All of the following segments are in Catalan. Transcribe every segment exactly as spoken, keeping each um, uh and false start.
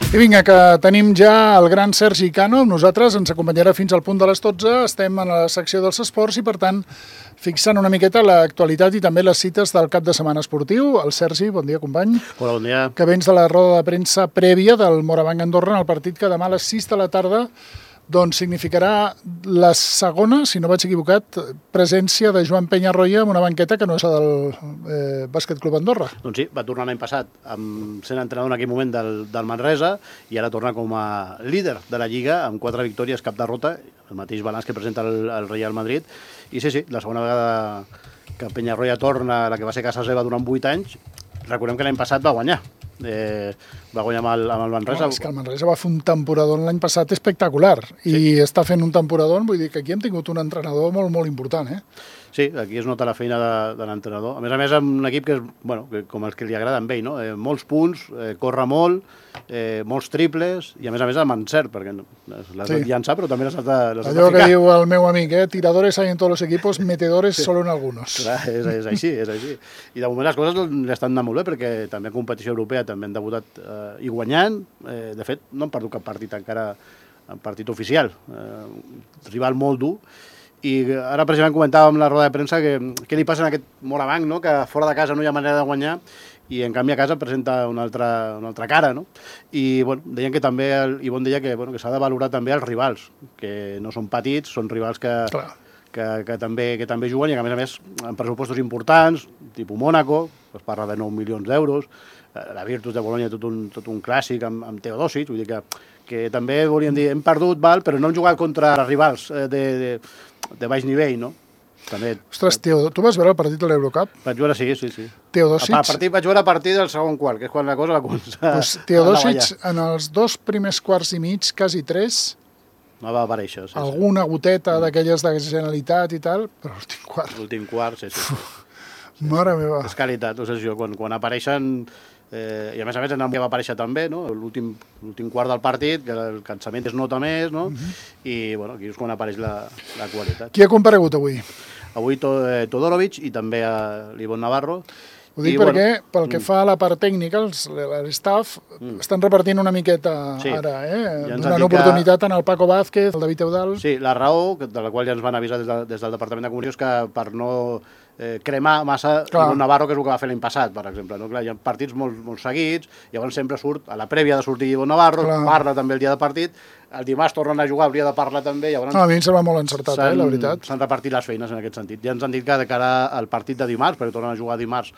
I vinga, que tenim ja el gran Sergi Cano amb nosaltres, ens acompanyarà fins al punt de les dotze, estem en la secció dels esports i per tant fixant una miqueta l'actualitat i també les cites del cap de setmana esportiu. El Sergi, bon dia company. Hola, bon dia. Que vens de la roda de premsa prèvia del Morabanc Andorra en el partit que demà a les sis de la tarda doncs significarà la segona, si no vaig equivocat, presència de Joan Peñarroya en una banqueta que no és la del eh, Bàsquet Club Andorra. Doncs sí, va tornar l'any passat amb, sent entrenador en aquell moment del, del Manresa i ara torna com a líder de la Lliga amb quatre victòries, cap derrota, el mateix balanç que presenta el, el Real Madrid. I sí, sí, la segona vegada que Peñarroya torna, la que va ser casa seva durant vuit anys, recordem que l'any passat va guanyar. Eh, va guanyar amb el, amb el Manresa. No, és que el Manresa va fer un temporador l'any passat espectacular i sí. Està fent un temporador, vull dir que aquí hem tingut un entrenador molt, molt important, eh? Sí, aquí es nota la feina de, de l'entrenador. A més a més, amb un equip que és, bueno, que, com els que li agrada amb ell, no? Eh, molts punts, eh, corre molt, eh, molts triples, i a més a més amb encert, perquè l'has sí. de llançar, però també l'has de, de ficar. Allò que diu el meu amic, eh? Tiradores hay en tots els equipos, metedores sí. solo en algunos. Clar, és, és així, és així. I de moment les coses li estan anant molt bé, perquè també en competició europea també han debutat eh, i guanyant. Eh, de fet, no han perdut cap partit encara, en partit oficial. Eh, rival molt dur. I ara precisament comentàvem en la roda de premsa que què li passa en aquest Morabanc, no? Que fora de casa no hi ha manera de guanyar i en canvi a casa presenta una altra, una altra cara, no? I bueno, deien que també, el Ivon deia que, bueno, que s'ha de valorar també els rivals, que no són petits, són rivals que, que, que, també, que també juguen i que a més a més en pressupostos importants, tipus Mónaco, es parla de nou milions d'euros, la Virtus de Bologna tot un, tot un clàssic amb, amb Teodosic, vull dir que, que també volíem dir, hem perdut, val, però no hem jugat contra rivals de, de, de baix nivell, no? També... Ostres, Teodosic, tu vas veure el partit de l'Eurocup? Vaig veure, sí, sí, sí. Teodosic... A partit, vaig veure a partir del segon quart, que és quan la cosa va començar pues Teodosic, en els dos primers quarts i mig, quasi tres... No va aparèixer, sí. Alguna sí. goteta mm. d'aquelles de Generalitat i tal, però l'últim quart... L'últim quart, sí, sí. sí. Mare meva. És qualitat, no sé si quan, quan apareixen... Eh, I a més a més en el va aparèixer també, no? L'últim quart del partit, que el cansament es nota més, no? Uh-huh. I bueno, aquí és quan apareix la, la qualitat. Qui ha comparegut avui? Avui to, eh, Todorovic i també a l'Ivon Navarro. Ho dic I, perquè, bueno, pel que fa a la part tècnica, els, l'staff mm. estan repartint una miqueta sí. ara, eh? Ja donant oportunitat que... en el Paco Vázquez, el David Eudal... Sí, la raó, de la qual ja ens van avisar des, de, des del Departament de Comunicació, és que per no eh, cremar massa Ivon Navarro, que és el que va fer l'any passat, per exemple. No? Clar, hi ha partits molt, molt seguits, llavors sempre surt, a la prèvia de sortir Ivon Navarro, Clar. parla també el dia de partit, el dimarts tornen a jugar, hauria de parlar també. Llavors, no, a mi em sembla molt encertat, eh, la veritat. S'han repartit les feines en aquest sentit. Ja ens han dit que de cara al partit de dimarts, perquè tornen a jugar dimarts,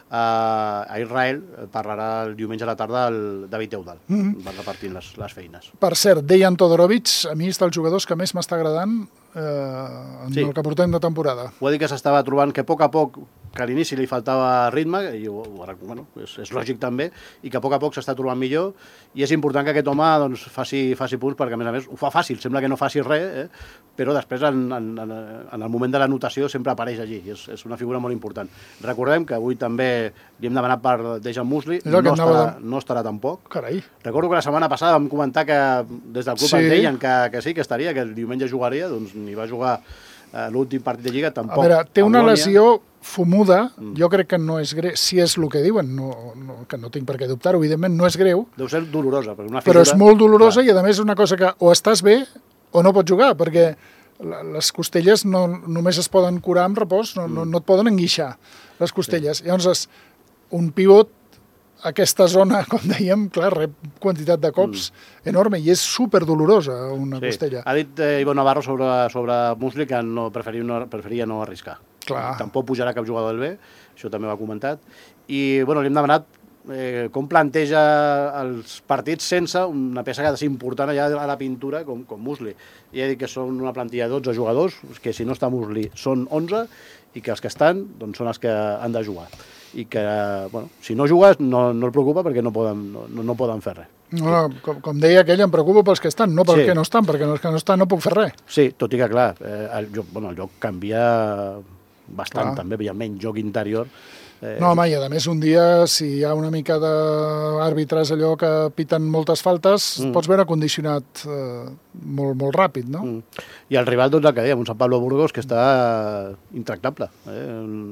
Uh, a Israel parlarà el diumenge a la tarda el David Eudal. Mm-hmm. Van repartint les, les feines. Per cert, Dejan Todorovic, a mi és dels jugadors que més m'està agradant eh, en sí. el que portem de temporada. Ho ha dit que s'estava trobant que a poc a poc, que a l'inici li faltava ritme, i bueno, és, és lògic també, i que a poc a poc s'està trobant millor, i és important que aquest home doncs, faci, faci punts, perquè a més a més ho fa fàcil, sembla que no faci res, eh? Però després en, en, en el moment de la notació sempre apareix allí, i és, és una figura molt important. Recordem que avui també li hem demanat per Dejan Musli, no estarà, de... no estarà tampoc. Carai. Recordo que la setmana passada vam comentar que des del club sí. ens deien que, que sí, que estaria, que el diumenge jugaria, doncs ni va jugar eh, l'últim partit de Lliga, tampoc. A veure, té una lesió fumuda, mm. jo crec que no és greu, si és el que diuen, no, no, que no tinc per què dubtar, evidentment no és greu. Deu ser dolorosa, però una figura... Però és molt dolorosa, clar. I a més és una cosa que o estàs bé o no pots jugar, perquè les costelles no, només es poden curar amb repòs, no, mm. no, no et poden enguixar les costelles. Sí. Llavors, un pivot, aquesta zona, com dèiem, clar, rep quantitat de cops mm. enorme i és superdolorosa una sí. costella. Ha dit eh, Ivon Navarro sobre, sobre Musli que no preferia, no preferia no arriscar. Clar. Tampoc pujarà cap jugador del B, això també ho ha comentat. I bueno, li hem demanat eh, com planteja els partits sense una peça que ha de ser important allà a la pintura com, com Musli. I ha dit que són una plantilla de dotze jugadors, que si no està Musli són onze, i que els que estan doncs, són els que han de jugar. I que, bueno, si no jugues no, no el preocupa perquè no poden, no, no poden fer res. No, com, com deia aquell, em preocupa pels que estan, no pels sí. que no estan, perquè els que no estan no puc fer res. Sí, tot i que, clar, eh, el, joc, bueno, el joc canvia bastant, clar. També, hi ha menys joc interior. Eh, no, home, i a més un dia, si hi ha una mica d'àrbitres allò que piten moltes faltes, mm. pots veure condicionat eh, molt, molt ràpid, no? Mm. I el rival, doncs, el que dèiem, un Sant Pablo Burgos que està intractable. Eh?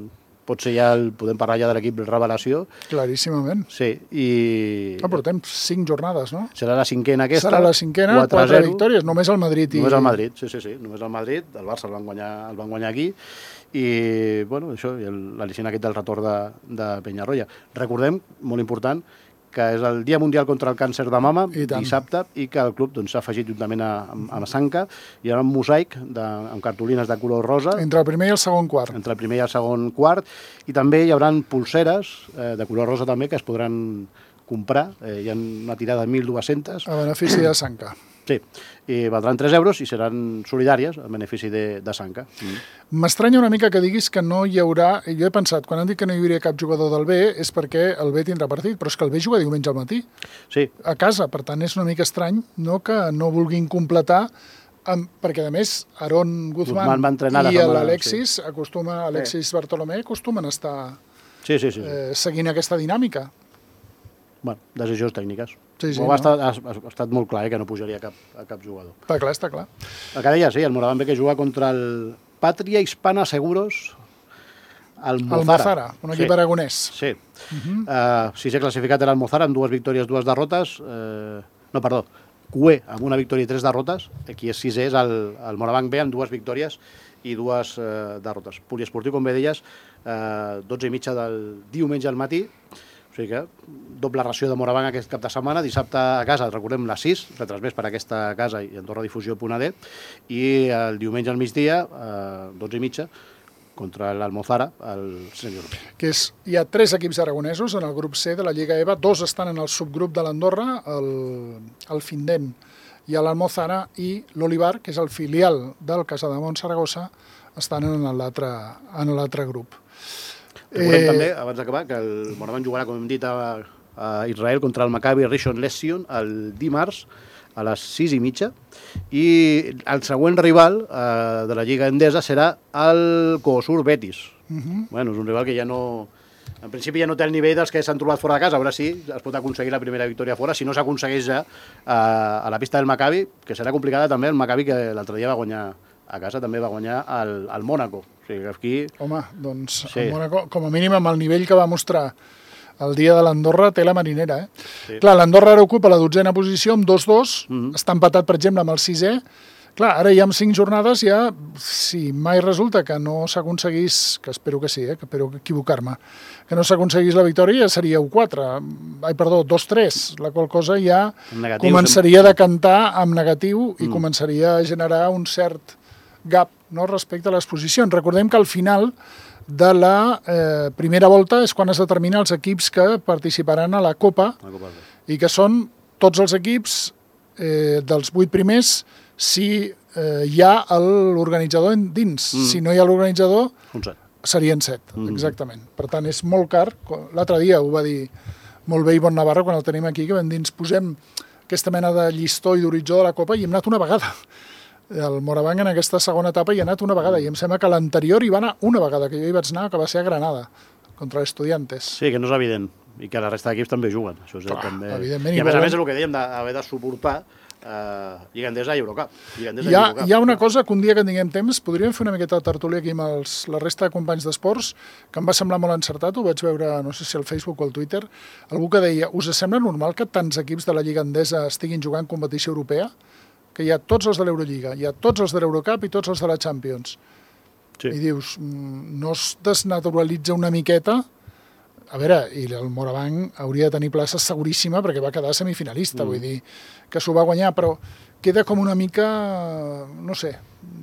potser ja el, podem parlar ja de l'equip revelació. Claríssimament. Sí, i... Ah, portem cinc jornades, no? Serà la cinquena aquesta. Serà la cinquena, quatre victòries, només el Madrid. I... Només el Madrid, sí, sí, sí, només el Madrid, el Barça el van guanyar, el van guanyar aquí, i, bueno, això, l'al·licient aquest del retorn de, de Penyarroia. Recordem, molt important, que és el Dia Mundial contra el Càncer de Mama, dissabte, i que el club s'ha doncs, afegit juntament a, a la Sanca. Hi ha un mosaic de, amb cartolines de color rosa. Entre el primer i el segon quart. Entre el primer i el segon quart. I també hi haurà pulseres eh, de color rosa també que es podran comprar. Eh, hi ha una tirada de mil dues-centes. A benefici de Sanca. Sí, i valdran tres euros i seran solidàries a benefici de, de Sanca. M'estranya una mica que diguis que no hi haurà... Jo he pensat, quan han dit que no hi hauria cap jugador del B és perquè el B tindrà partit, però és que el B juga diumenge al matí. Sí. A casa, per tant és una mica estrany no, que no vulguin completar amb, perquè a més Aaron Guzmán, Guzmán i l'Alexis sí. acostuma, Alexis sí. Bartolomé acostumen a estar sí, sí, sí, sí. Eh, seguint aquesta dinàmica. Bueno, decisions tècniques. Sí, sí, no? ha, estat, ha, ha estat molt clar eh, que no pujaria cap, a cap jugador. Està clar, està clar. El que deia, sí, el Moraván B que juga contra el Patria Hispana Seguros Almozara. Almozara, un equip sí. aragonès. Sí. Uh -huh. uh, sisè classificat era Almozara amb dues victòries, dues derrotes. Uh, no, perdó, Cué amb una victòria i tres derrotes. Aquí és sisè, és el, el Moraván B amb dues victòries i dues uh, derrotes. Poliesportiu, com bé deies, uh, dotze i mitja del diumenge al matí. O sigui que doble ració de Moraván aquest cap de setmana, dissabte a casa, recordem, les sis, retransmès per aquesta casa i Andorra Difusió punt a d, i el diumenge al migdia, eh, dotze i mitja, contra l'Almozara, el senyor. Que és, hi ha tres equips aragonesos en el grup C de la Lliga EVA, dos estan en el subgrup de l'Andorra, el, el Findent i l'Almozara, i l'Olivar, que és el filial del Casademont Saragossa, estan en l'altre grup. Recordem eh... també, abans d'acabar, que el Moraván jugarà, com hem dit, a, a Israel contra el Maccabi Rishon LeZion el dimarts a les sis i mitja, i el següent rival eh, de la Lliga Endesa serà el Coosur Betis. Uh -huh. Bueno, és un rival que ja no... En principi ja no té el nivell dels que s'han trobat fora de casa, a veure si es pot aconseguir la primera victòria fora, si no s'aconsegueix ja a, a la pista del Maccabi, que serà complicada també, el Maccabi que l'altre dia va guanyar a casa, també va guanyar el, el Mònaco. O sigui que aquí... Home, doncs sí. El Mònaco, com a mínim amb el nivell que va mostrar el dia de l'Andorra, té la marinera. Eh? Sí. Clar, l'Andorra ara ocupa la dotzena posició amb dos dos, mm -hmm. està empatat, per exemple, amb el sisè. Clar, ara ja amb cinc jornades ja, si mai resulta que no s'aconseguís, que espero que sí, eh, que espero equivocar-me, que no s'aconseguís la victòria, ja seria u quatre, ai, perdó, dos tres, la qual cosa ja negatiu, començaria a decantar amb negatiu i mm. començaria a generar un cert gap, no, respecte a les posicions. Recordem que al final de la eh, primera volta és quan es determina els equips que participaran a la Copa, la Copa i que són tots els equips eh, dels vuit primers si eh, hi ha l'organitzador dins. Mm. Si no hi ha l'organitzador, serien set, mm. exactament. Per tant, és molt car. L'altre dia ho va dir molt bé Ivonne Navarro quan el tenim aquí, que vam dir, ens posem aquesta mena de llistó i d'horitzó de la Copa i hem anat una vegada. El Moraván en aquesta segona etapa hi ha anat una vegada i em sembla que l'anterior hi va anar una vegada, que jo hi vaig anar, que va ser a Granada, contra l'Estudiantes. Sí, que no és evident, i que la resta d'equips també juguen. Això és Clar, també... evidentment. I a més a més és el que dèiem d'haver de suportar eh, Lliga Endesa i Eurocup. Lliga Endesa hi, ha, i Eurocup. hi ha una cosa que un dia que tinguem temps podríem fer una miqueta de tertúlia aquí amb els, la resta de companys d'esports, que em va semblar molt encertat, ho vaig veure, no sé si al Facebook o al Twitter, algú que deia, us sembla normal que tants equips de la Lliga Endesa estiguin jugant competició europea? Que hi ha tots els de l'Eurolliga, hi ha tots els de l'Eurocup i tots els de la Champions. Sí. I dius, no es desnaturalitza una miqueta? A veure, i el Moraván hauria de tenir plaça seguríssima perquè va quedar semifinalista, mm. vull dir, que s'ho va guanyar, però queda com una mica, no sé...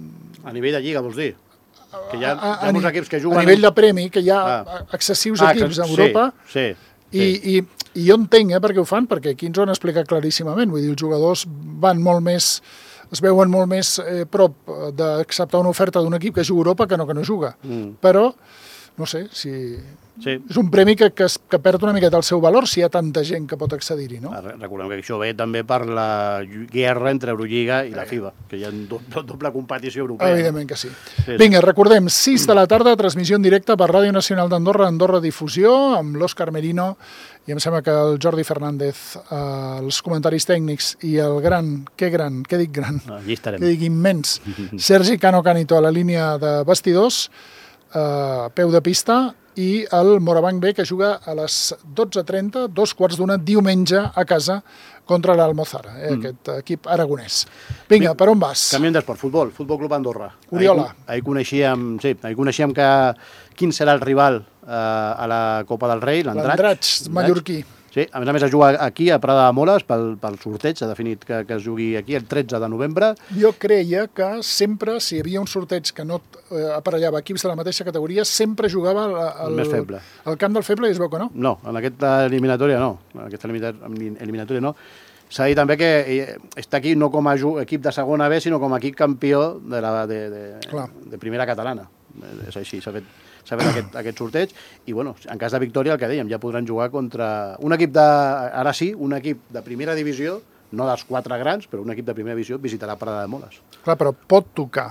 A nivell de Lliga, vols dir? Que hi ha, a, a, hi ha molts equips que juguen... A nivell de premi, que hi ha ah. excessius ah, equips a Europa, sí, sí, i, sí. i I jo entenc eh, perquè ho fan, perquè aquí ens ho han explicat claríssimament. Vull dir, els jugadors van molt més, es veuen molt més eh, prop d'acceptar una oferta d'un equip que juga a Europa que no que no juga. Mm. Però, no sé, si... Sí. És un premi que, que, que perd una miqueta el seu valor si hi ha tanta gent que pot accedir-hi, no? Recordem que això ve també per la guerra entre Eurolliga i la FIBA, que hi ha doble, doble competició europea. Evidentment que sí. sí. Vinga, recordem, sis de la tarda, transmissió en directe per Ràdio Nacional d'Andorra, Andorra Difusió, amb l'Òscar Merino, i em sembla que el Jordi Fernández, eh, els comentaris tècnics, i el gran, que gran, què dic gran? Allí estarem. Que dic immens, Sergi Cano Canito a la línia de bastidors, Uh, peu de pista, i el Morabanc B, que juga a les dotze trenta, dos quarts d'una, diumenge a casa contra l'Almozara, eh, mm. aquest equip aragonès. Vinga, per on vas? Canviem d'esport, futbol, Futbol Club Andorra. Oriola. Ahir, ahir, coneixíem, sí, ahir coneixíem que quin serà el rival eh, a la Copa del Rei, l'Andratx. L'Andratx, mallorquí. Sí, a més a més es juga aquí a Prada de Moles pel, pel sorteig, s'ha definit que, que es jugui aquí el tretze de novembre. Jo creia que sempre, si hi havia un sorteig que no eh, aparellava equips de la mateixa categoria, sempre jugava el, el, més feble. El camp del feble i es veu que no. No, en aquesta eliminatòria no, en aquesta eliminatòria no. S'ha dit també que està aquí no com a equip de segona B, sinó com a equip campió de, la, de, de, de primera catalana. És així, s'ha fet, s'ha fet aquest, aquest sorteig i, bueno, en cas de victòria, el que dèiem, ja podran jugar contra un equip de, ara sí, un equip de primera divisió, no dels quatre grans, però un equip de primera divisió visitarà Prada de Moles. Clar, però pot tocar.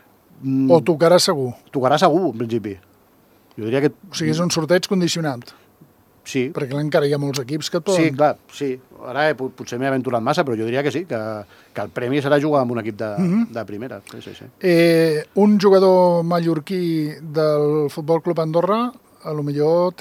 Mm, o tocarà segur. Tocarà segur, en principi. Jo diria que... O sigui, és un sorteig condicionat. Sí. Perquè encara hi ha molts equips que et poden... Sí, clar, sí. Ara eh, potser m'he aventurat massa, però jo diria que sí, que, que el premi serà jugar amb un equip de, mm-hmm. de primera. Sí, sí, sí. Eh, un jugador mallorquí del Futbol Club Andorra, a lo millor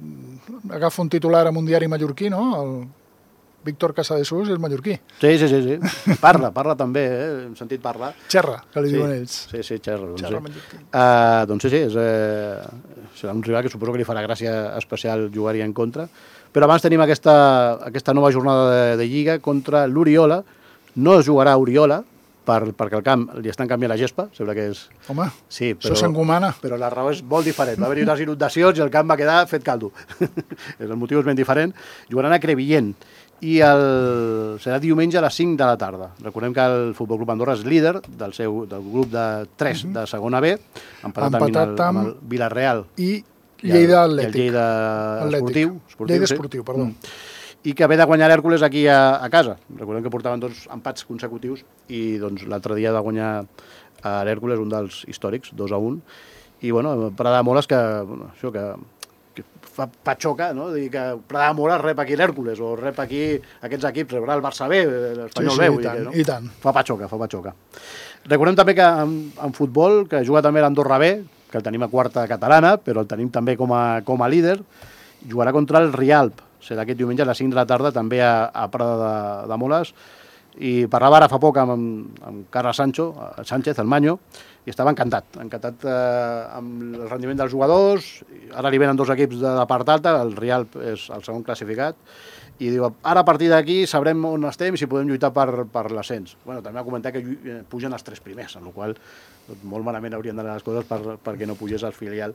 agafa un titular amb un diari mallorquí, no? El Víctor Casadesús és mallorquí. Sí, sí, sí, sí. Parla, parla també, eh? Hem sentit parlar. Xerra, que li sí, diuen ells. Sí, sí, xerra. Doncs xerra sí. mallorquí. Uh, doncs sí, sí, és, eh, serà un rival que suposo que li farà gràcia especial jugar-hi en contra. Però abans tenim aquesta, aquesta nova jornada de, de Lliga contra l'Oriola. No es jugarà a Oriola, per, perquè al camp li estan canviant la gespa, sembla que és... Home, sí, però, això s'encomana. Però la raó és molt diferent. Va haver-hi unes inundacions i el camp va quedar fet caldo. El motiu és ben diferent. Jugaran a Crevillent i el... serà diumenge a les cinc de la tarda. Recordem que el Futbol Club Andorra és líder del, seu, del grup de tres uh -huh. de segona B, empatat, empatat amb, el, amb el Villarreal i Lleida Atlètic. I el Lleida Esportiu. esportiu Lleida Esportiu, sí. perdó. Mm. I que ve de guanyar l'Hèrcules aquí a, a casa. Recordem que portaven dos empats consecutius i doncs, l'altre dia de guanyar a l'Hèrcules, un dels històrics, dos a un. I, bueno, Prada de Moles que, bueno, això que, que fa patxoca, no? Dir que Prada de Moles rep aquí l'Hèrcules o rep aquí aquests equips, rebrà el Barça B, l'Espanyol sí, sí, B. I tant, no? i tant. Fa patxoca, fa patxoca. Recordem també que en, en futbol, que juga també l'Andorra B, que el tenim a quarta catalana, però el tenim també com a, com a líder, jugarà contra el Rialp. Serà aquest diumenge a les cinc de la tarda, també a, a Prada de, de Moles. I parlava ara fa poc amb, amb Carles Sancho, Sánchez, el Manyo, i estava encantat, encantat eh, amb el rendiment dels jugadors. Ara li venen dos equips de la part alta, el Rialp és el segon classificat, i diu, ara a partir d'aquí sabrem on estem i si podem lluitar per, per l'ascens. Bueno, també va comentar que pugen els tres primers, en la qual doncs, molt malament haurien d'anar les coses per, perquè no pugés el filial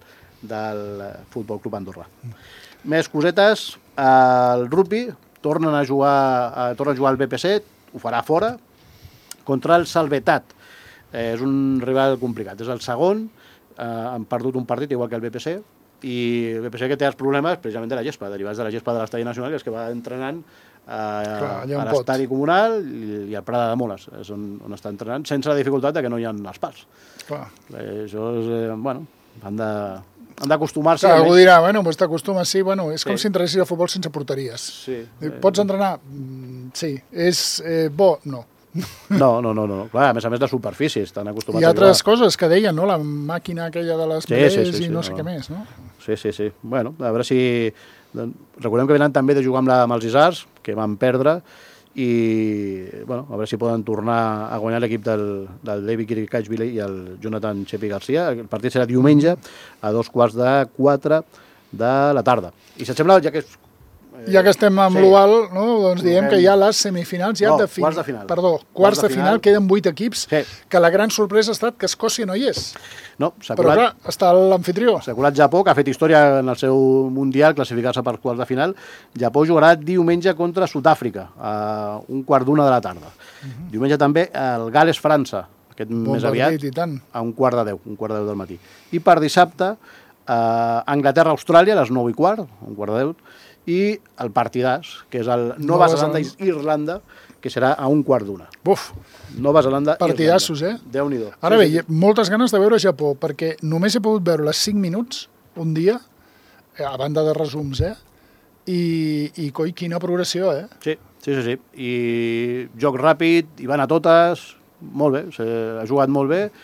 del Futbol Club Andorra. Mm. Més cosetes, el rugby tornen a jugar, eh, torna a jugar al B P C, ho farà fora, contra el Salvetat. Eh, és un rival complicat, és el segon, eh, han perdut un partit igual que el B P C, i el B P C que té els problemes precisament de la gespa, derivats de la gespa de l'estadi nacional, que és que va entrenant eh, Clar, a l'estadi comunal i, i al Prada de Moles, és on, on està entrenant, sense la dificultat de que no hi ha els parts. Clar. Eh, això és, eh, bueno, han de... han d'acostumar-se. Clar, algú dirà, bueno, pues t'acostumes, sí, bueno, és sí. com si entrenessis a futbol sense porteries. Sí. Pots entrenar? Sí. És eh, bo? No. No, no, no, no. Clar, a més a més de superfícies, estan acostumats a jugar. I altres coses que deien, no? La màquina aquella de les marès sí, sí, sí, i no sí, sé no. què més, no? Sí, sí, sí. Bueno, a veure si... Recordem que venen també de jugar amb, la, amb els Isars, que van perdre, i bueno, a veure si poden tornar a guanyar l'equip del, del David Kirikachvili i el Jonathan Chepi Garcia. El partit serà diumenge a dos quarts de quatre de la tarda. I si et sembla, ja que és Ja que estem amb sí. l'Oval, no? Doncs diem que hi ha les semifinals ja no, de final. quarts de final. Perdó, quarts, quarts de, de final, final, queden vuit equips, sí. que la gran sorpresa ha estat que Escòcia no hi és. No, s'ha Però colat, clar, està l'anfitrió. S'ha colat Japó, que ha fet història en el seu Mundial, classificar-se per quarts de final. Japó jugarà diumenge contra Sud-àfrica, a un quart d'una de la tarda. Uh -huh. Diumenge també el Gales-França, aquest bon més aviat, a un quart de deu, un quart de deu del matí. I per dissabte, eh, Anglaterra-Austràlia, a les nou i quart, un quart de deu, i el partidàs, que és el Nova, Nova Zelanda i Irlanda, que serà a un quart d'una. Buf! Nova Zelanda i Partidassos, eh? Déu-n'hi-do. Ara bé, sí, sí. moltes ganes de veure Japó, perquè només he pogut veure les cinc minuts un dia, a banda de resums, eh? I, i coi, quina progressió, eh? Sí, sí, sí, sí. I joc ràpid, hi van a totes, molt bé, ha jugat molt bé,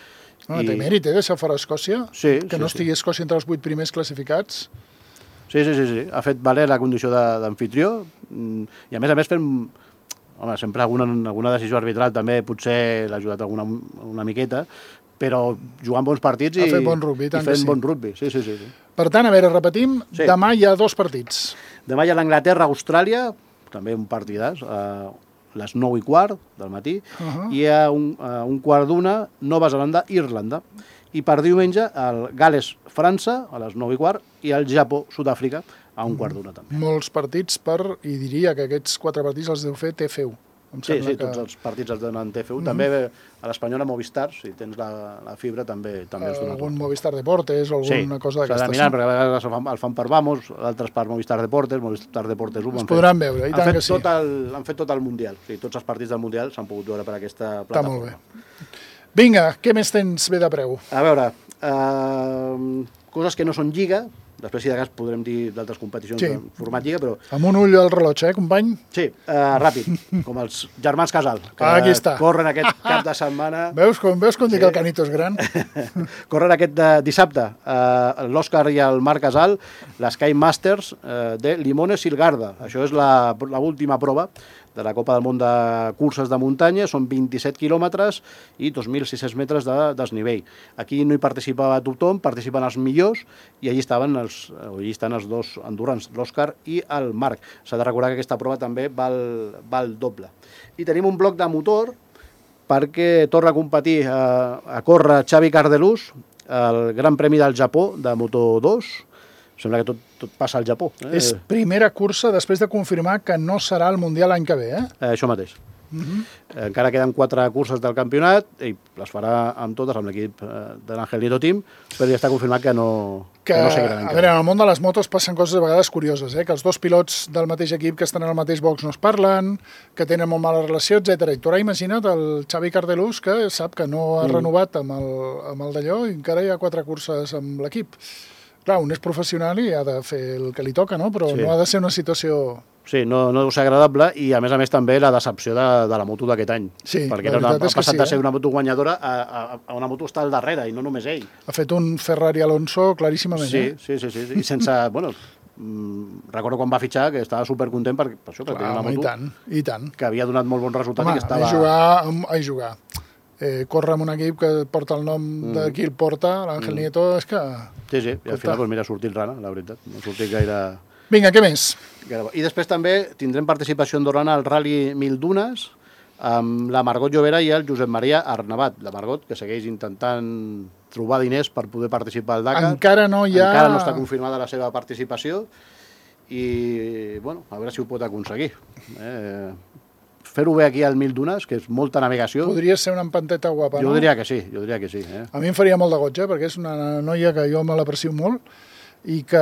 No, té mèrit, eh, deixar fora Escòcia, Sí, que sí, no sí. estigui Escòcia entre els vuit primers classificats. Sí, sí, sí, sí. Ha fet valer la condició de- d'anfitrió mm, i a més a més fent... Home, sempre alguna, alguna decisió arbitral també potser l'ha ajudat alguna una miqueta, però jugant bons partits i, Ha fet bon rugby, i tant que fent sí. bon rugby. Sí, sí, sí, sí. Per tant, a veure, repetim, Sí. demà hi ha dos partits. Demà hi ha l'Anglaterra-Austràlia, també un partidàs, a les nou i quart del matí, Uh -huh. i a un, a un quart d'una, Nova Zelanda-Irlanda. I per diumenge, el Gales-França, a les nou i quart, i el Japó-Sud-àfrica, a un quart d'una també. Molts partits per... I diria que aquests quatre partits els deu fer T F U. Em Sí, sembla sí, que... tots els partits els donen T F U. També a l'Espanyola Movistar, si tens la, la fibra, també també els dona algun tot. Movistar Deportes o alguna Sí, cosa s'ha de d'aquestes. mirar, no? perquè a vegades el fan, el fan per Vamos, altres per Movistar Deportes, Movistar Deportes u. Es podran veure, i han tant fet que sí. Tot el, han fet tot el Mundial. O sigui, tots els partits del Mundial s'han pogut veure per aquesta Està plataforma. molt bé. Vinga, què més tens bé de preu? A veure, eh, coses que no són Lliga, després si de cas podrem dir d'altres competicions Sí. en format Lliga, però Amb un ull al rellotge, eh, company? sí, eh, ràpid, com els germans Casal, que Ah, aquí està. corren aquest cap de setmana. Veus com, veus com dic que el Canito és gran? Corren aquest de dissabte eh, l'Òscar i el Marc Casal, l'Sky Masters eh, de Limones Silgarda. Això és la, la última prova de la Copa del Món de curses de muntanya, són vint-i-set quilòmetres i dos mil sis-cents metres de desnivell. Aquí no hi participava tothom, participen els millors, i allí estaven els, o allí estan els dos andorrans, l'Òscar i el Marc. S'ha de recordar que aquesta prova també val, val doble. I tenim un bloc de motor perquè torna a competir, a, a córrer Xavi Cardelús, el Gran Premi del Japó de Moto dos. Sembla que tot, tot passa al Japó. Eh? És primera cursa després de confirmar que no serà el Mundial l'any que ve, eh? Eh, això mateix. Uh -huh. eh, encara queden quatre curses del campionat, i les farà amb totes, amb l'equip eh, de l'Ángel Nieto Team, però ja està confirmat que no, Que, que no seguirà l'any a que veure, ve. en el món de les motos passen coses a vegades curioses, eh? Que els dos pilots del mateix equip que estan en el mateix box no es parlen, que tenen molt mala relació, etcètera. I tu ara imagina't el Xavi Cardelús, que sap que no ha Mm. renovat amb el, amb el d'allò i encara hi ha quatre curses amb l'equip. Clar, un és professional i ha de fer el que li toca, no? Però Sí. no ha de ser una situació... Sí, no, no deu ser agradable, i a més a més també la decepció de, de la moto d'aquest any. Sí, perquè la era una, veritat ha és que passat sí, de eh? ser una moto guanyadora a, a, a una moto estar al darrere, i no només ell. Ha fet un Ferrari Alonso claríssimament, Sí, eh? sí, sí, sí, i sense, bueno, mm, recordo quan va fitxar que estava supercontent per, per això, perquè Clar, tenia una home, i moto tant, i tant. que havia donat molt bon resultat. Home, I que estava... a jugar, amb, a jugar. Eh, córrer amb un equip que porta el nom Mm. de qui el porta, l'Àngel Nieto, és que... Sí, sí, i al Escolta. final doncs, mira, ha sortit rana, la veritat, no ha sortit gaire... Vinga, què més? gaire bo. I després també tindrem participació andorrana al Rally Mil Dunes, amb la Margot Llobera i el Josep Maria Arnabat. La Margot, que segueix intentant trobar diners per poder participar al Dakar. Encara no hi ha... Encara no està confirmada la seva participació, i, bueno, a veure si ho pot aconseguir. Eh, fer-ho bé aquí al Mil Dunes, que és molta navegació, Podria ser una empanteta guapa, jo no? diria que sí, jo diria que sí. Eh? A mi em faria molt de goig, eh? Perquè és una noia que jo me l'aprecio molt i que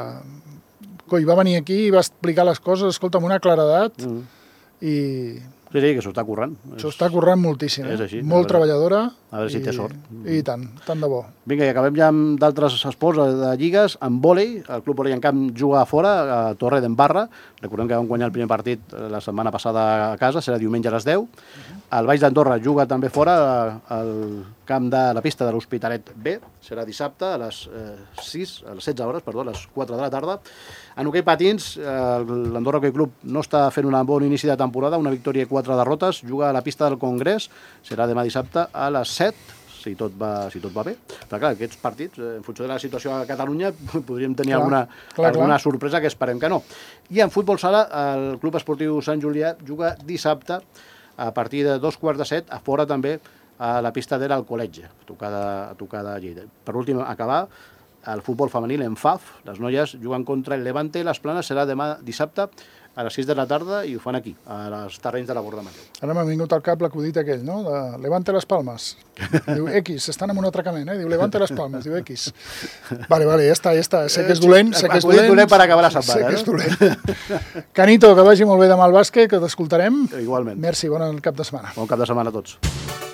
coi, va venir aquí i va explicar les coses, escolta, amb una claredat, Mm. i Sí, sí, que s'ho està currant. s'ho està currant moltíssim. Eh? és així, a molt veure- treballadora. a veure si i, té sort. I tant, tant de bo. Vinga, i acabem ja amb d'altres esports de lligues. En vòlei, el Club Vòlei en Camp juga a fora, a Torre d'Embarra. Recordem que vam guanyar el primer partit la setmana passada a casa, serà diumenge a les deu. El Baix d'Andorra juga també fora al camp de la pista de l'Hospitalet B, serà dissabte a les eh, sis, a les setze hores, perdó, a les quatre de la tarda. En hoquei patins, eh, l'Andorra Hockey Club no està fent un bon inici de temporada, una victòria i quatre derrotes, juga a la pista del Congrés, serà demà dissabte a les set, si tot va, si tot va bé. Però clar, aquests partits, eh, en funció de la situació a Catalunya, podríem tenir Clar, alguna, clar, alguna clar. sorpresa, que esperem que no. I en futbol sala, el Club Esportiu Sant Julià juga dissabte a partir de dos quarts de set, a fora també a la pista de l'Alcoletge, a tocar de, a tocar de Lleida. Per últim, acabar, el futbol femenil en F A F, les noies juguen contra el Levante, les Planes serà demà dissabte a les sis de la tarda, i ho fan aquí, a les terrenys de la Borda Mateu. Ara m'ha vingut al cap l'acudit aquell, no? De Levante les palmes. Diu X, estan en un atracament, eh? Diu Levante les palmes, diu X. Vale, vale, ja està, ja està. Sé que és dolent, sé que és Acudit dolent. dolent per acabar la setmana, Sé que no? és dolent. Canito, que vagi molt bé demà al bàsquet, que t'escoltarem. Igualment. Merci, bon cap de setmana. Bon cap de setmana a tots.